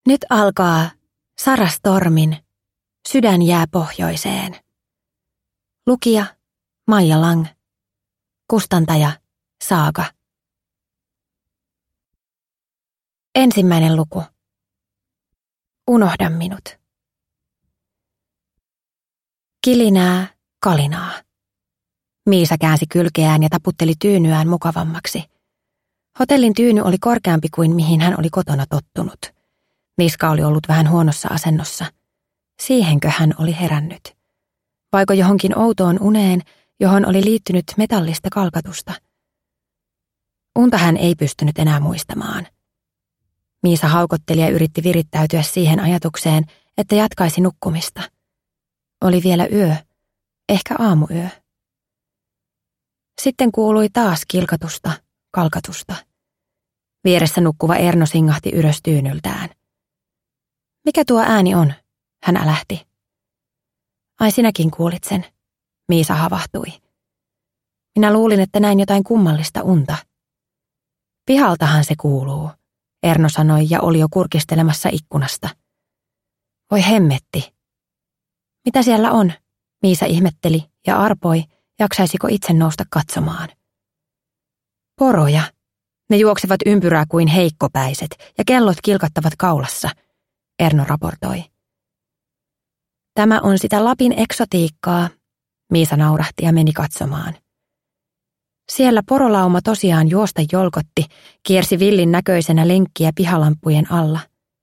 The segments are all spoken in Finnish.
Nyt alkaa Sara Stormin Sydän jää pohjoiseen. Lukija Maija Lang. Kustantaja Saaga. Ensimmäinen luku. Unohda minut. Kilinää, kalinaa. Miisa käänsi kylkeään ja taputteli tyynyään mukavammaksi. Hotellin tyyny oli korkeampi kuin mihin hän oli kotona tottunut. Niska oli ollut vähän huonossa asennossa. Siihenkö hän oli herännyt? Vaiko johonkin outoon uneen, johon oli liittynyt metallista kalkatusta? Unta hän ei pystynyt enää muistamaan. Miisa haukotteli ja yritti virittäytyä siihen ajatukseen, että jatkaisi nukkumista. Oli vielä yö, ehkä aamuyö. Sitten kuului taas kilkatusta, kalkatusta. Vieressä nukkuva Erno singahti ylös tyynyltään. Mikä tuo ääni on? Hän älähti. Ai sinäkin kuulit sen, Miisa havahtui. Minä luulin, että näin jotain kummallista unta. Pihaltahan se kuuluu, Erno sanoi ja oli jo kurkistelemassa ikkunasta. Voi hemmetti. Mitä siellä on? Miisa ihmetteli ja arpoi, jaksaisiko itse nousta katsomaan. Poroja. Ne juoksevat ympyrää kuin heikkopäiset ja kellot kilkattavat kaulassa, Erno raportoi. Tämä on sitä Lapin eksotiikkaa, Miisa naurahti ja meni katsomaan. Siellä porolauma tosiaan juosta jolkotti, kiersi villin näköisenä lenkkiä pihalampujen alla.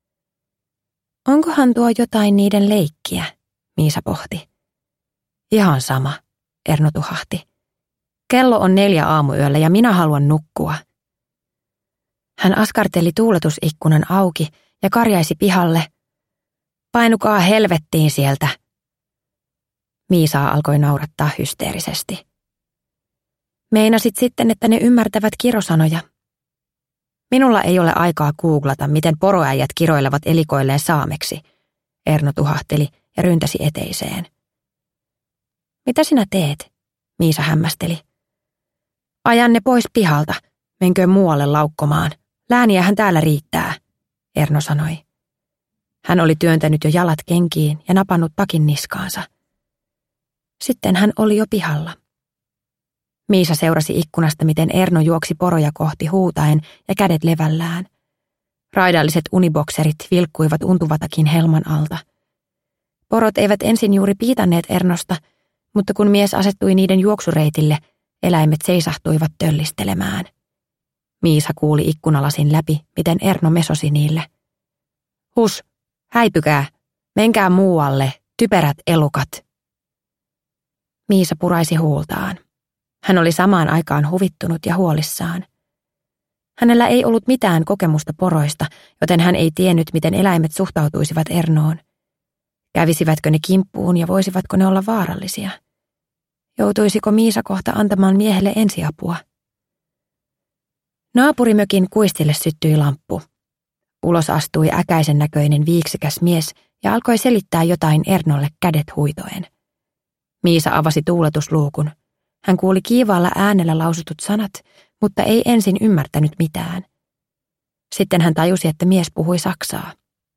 Onkohan tuo jotain niiden leikkiä, Miisa pohti. Ihan sama, Erno tuhahti. Kello on 4 aamuyöllä ja minä haluan nukkua. Hän askarteli tuuletusikkunan auki ja karjaisi pihalle. Painukaa helvettiin sieltä. Miisaa alkoi naurattaa hysteerisesti. Meinasit sitten, että ne ymmärtävät kirosanoja. Minulla ei ole aikaa googlata, miten poroäijät kiroilevat elikoilleen saameksi, Erno tuhahteli ja ryntäsi eteiseen. Mitä sinä teet? Miisa hämmästeli. Ajan ne pois pihalta, menkö muualle laukkomaan. Lääniähän täällä riittää, Erno sanoi. Hän oli työntänyt jo jalat kenkiin ja napannut takin niskaansa. Sitten hän oli jo pihalla. Miisa seurasi ikkunasta, miten Erno juoksi poroja kohti huutaen ja kädet levällään. Raidalliset unibokserit vilkkuivat untuvatakin helman alta. Porot eivät ensin juuri piitanneet Ernosta, mutta kun mies asettui niiden juoksureitille, eläimet seisahtuivat töllistelemään. Miisa kuuli ikkunalasin läpi, miten Erno mesosi niille. Hus, häipykää, menkää muualle, typerät elukat. Miisa puraisi huultaan. Hän oli samaan aikaan huvittunut ja huolissaan. Hänellä ei ollut mitään kokemusta poroista, joten hän ei tiennyt, miten eläimet suhtautuisivat Ernoon. Kävisivätkö ne kimppuun ja voisivatko ne olla vaarallisia? Joutuisiko Miisa kohta antamaan miehelle ensiapua? Naapurimökin kuistille syttyi lamppu. Ulos astui äkäisen näköinen viiksikäs mies ja alkoi selittää jotain Ernolle kädet huitoen. Miisa avasi tuuletusluukun. Hän kuuli kiivaalla äänellä lausutut sanat, mutta ei ensin ymmärtänyt mitään. Sitten hän tajusi, että mies puhui saksaa.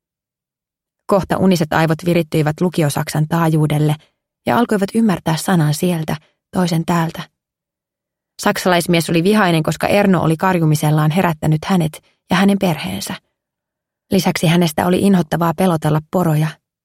Kohta uniset aivot virittyivät lukiosaksan taajuudelle ja alkoivat ymmärtää sanan sieltä, toisen täältä. Saksalaismies oli vihainen, koska Erno oli karjumisellaan herättänyt hänet ja hänen perheensä. Lisäksi hänestä oli inhottavaa pelotella poroja.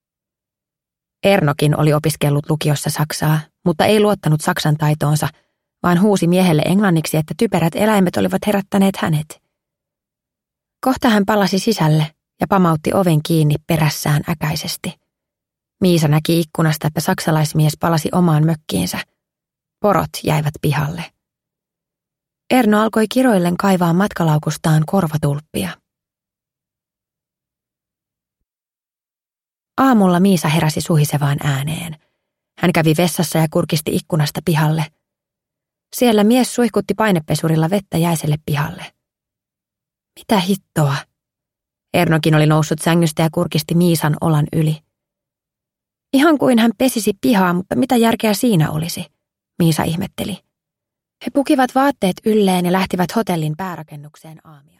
Ernokin oli opiskellut lukiossa saksaa, mutta ei luottanut saksan taitoonsa, vaan huusi miehelle englanniksi, että typerät eläimet olivat herättäneet hänet. Kohta hän palasi sisälle ja pamautti oven kiinni perässään äkäisesti. Miisa näki ikkunasta, että saksalaismies palasi omaan mökkiinsä. Porot jäivät pihalle. Erno alkoi kiroillen kaivaa matkalaukustaan korvatulppia. Aamulla Miisa heräsi suhisevaan ääneen. Hän kävi vessassa ja kurkisti ikkunasta pihalle. Siellä mies suihkutti painepesurilla vettä jäiselle pihalle. Mitä hittoa? Ernokin oli noussut sängystä ja kurkisti Miisan olan yli. Ihan kuin hän pesisi pihaa, mutta mitä järkeä siinä olisi, Miisa ihmetteli. He pukivat vaatteet ylleen ja lähtivät hotellin päärakennukseen aamia.